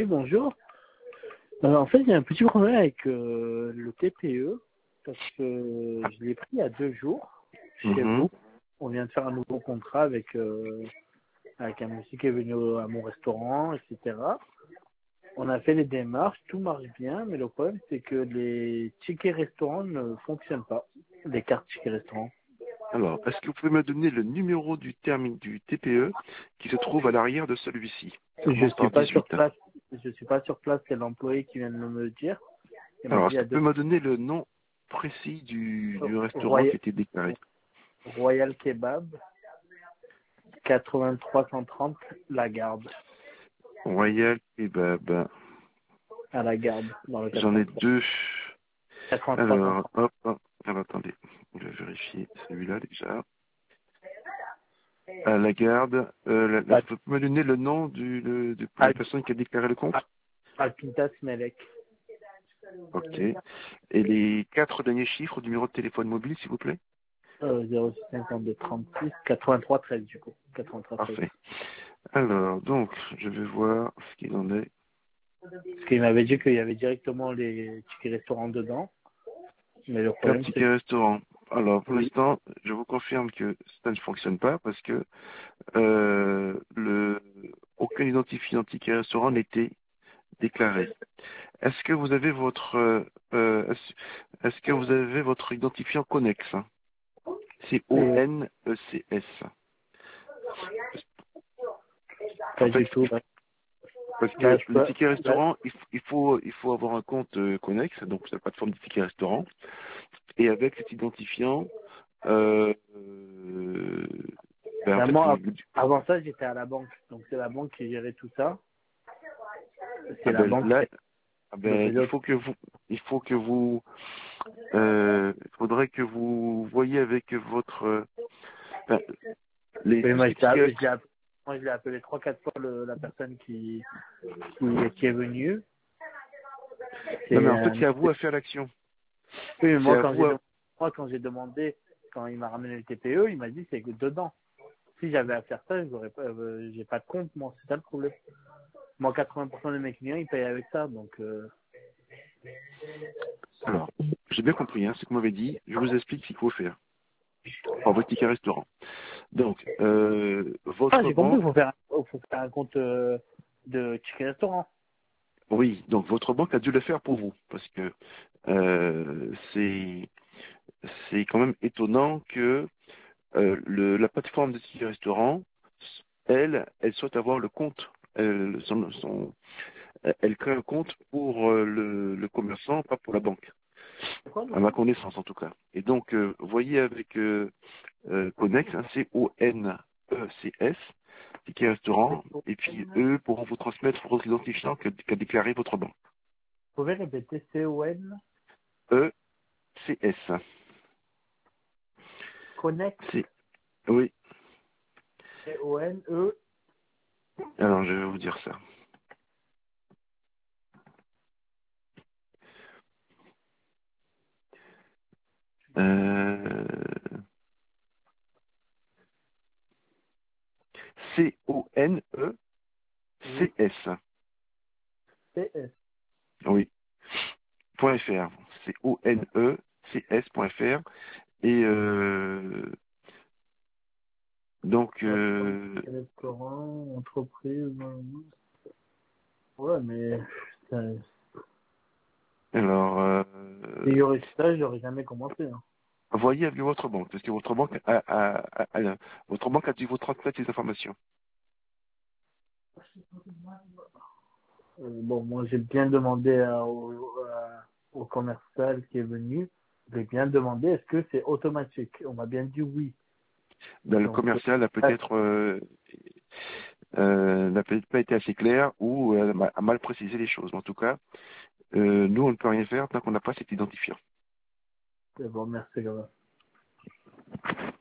Oui, bonjour. En fait, il y a un petit problème avec le TPE parce que je l'ai pris il y a 2 jours chez Mhm. vous. On vient de faire un nouveau contrat avec un monsieur qui est venu à mon restaurant, etc. On a fait les démarches, tout marche bien, mais le problème c'est que les tickets restaurants ne fonctionnent pas, les cartes tickets restaurants. Alors, est-ce que vous pouvez me donner le numéro du terme du TPE qui se trouve à l'arrière de celui-ci? Il Je commence suis par pas sur 18. place. Je suis pas sur place, c'est l'employé qui vient de me le dire. Il m'a Alors, dit il est-ce y que a vous pouvez deux me donner le nom précis du restaurant qui Royal, a été déclaré? Royal Kebab, 83 130, La Garde, Royal Kebab. à La Garde, dans le J'en ai 83. deux. 83 Alors, 130. hop, hop. Alors, attendez. Je vais vérifier celui-là déjà. À la garde. Al- Vous pouvez me donner le nom de la personne qui a déclaré le compte? Alpintas Melek, Ok. Et les 4 derniers chiffres du numéro de téléphone mobile, s'il vous plaît? 0652 36, 83 13 du coup. 83 13. Parfait. Alors, donc, je vais voir ce qu'il en est. Parce qu'il m'avait dit qu'il y avait directement les tickets restaurants dedans. Mais le Carte problème c'est ticket que, restaurant. Alors, pour oui, l'instant, je vous confirme que ça ne fonctionne pas parce que aucun identifiant ticket restaurant n'était déclaré. Est-ce que vous avez est-ce que vous avez votre identifiant connexe? C'est c'est ONECS. pas En du fait, tout. parce Là, que je le peux, ticket là, restaurant, il faut avoir un compte connexe, donc c'est la plateforme du ticket restaurant. Et avec cet identifiant, euh, euh, ben en fait, moi, avant ça, j'étais à la banque. Donc c'est la banque qui gérait tout ça. C'est ah la ben banque là, ah qui me ben, faisait autre. il faudrait que vous voyiez avec enfin, Oui, tout ce moi, qui est ticket. moi, je l'ai appelé 3 4 fois la personne qui est venue. Non, mais C'est en fait, c'est à vous c'est- à faire l'action. oui, mais C'est moi à vous à... quand j'ai demandé, quand il m'a ramené le TPE, il m'a dit c'est que dedans. Si j'avais à faire ça, j'aurais pas, j'ai pas de compte, moi, c'est ça le problème. Moi, 80% de mes clients, ils payent avec ça, donc Alors, j'ai bien compris, hein, ce que vous m'avez dit. Je vous explique ce qu'il faut faire pour votre ticket restaurant. Donc, votre j'ai compris, banque, faut faire un compte de ticket restaurant. oui, donc votre banque a dû le faire pour vous, parce que c'est quand même étonnant que la plateforme de ticket restaurant, elle souhaite avoir le compte, elle crée un compte pour le commerçant, pas pour la banque, C'est quoi le à ma compte? connaissance en tout cas. Et donc, voyez avec Connex, hein, CONECS, ticket restaurant, Vous et puis eux pourront vous transmettre votre identifiant qu'a déclaré votre banque. pouvez répéter CON, ECS. Connect, C'est, oui, CONE. alors je vais vous dire ça. Euh, Oui, CONECS. CS. Oui, .fr. CONECS.fr. Et donc, Restaurant, entreprise. Ouais, mais alors, si il y aurait ça, j'aurais jamais commencé. Hein. voyez avec votre banque, parce que votre banque votre banque a dû vous transmettre ces informations. Bon, moi, j'ai bien demandé au commercial qui est venu, j'ai bien demandé est-ce que c'est automatique. On m'a bien dit oui. Dans le Donc, commercial n'a peut-être pas été assez clair ou a mal précisé les choses. En tout cas, nous, on ne peut rien faire tant qu'on n'a pas cet identifiant. c'est bon, merci.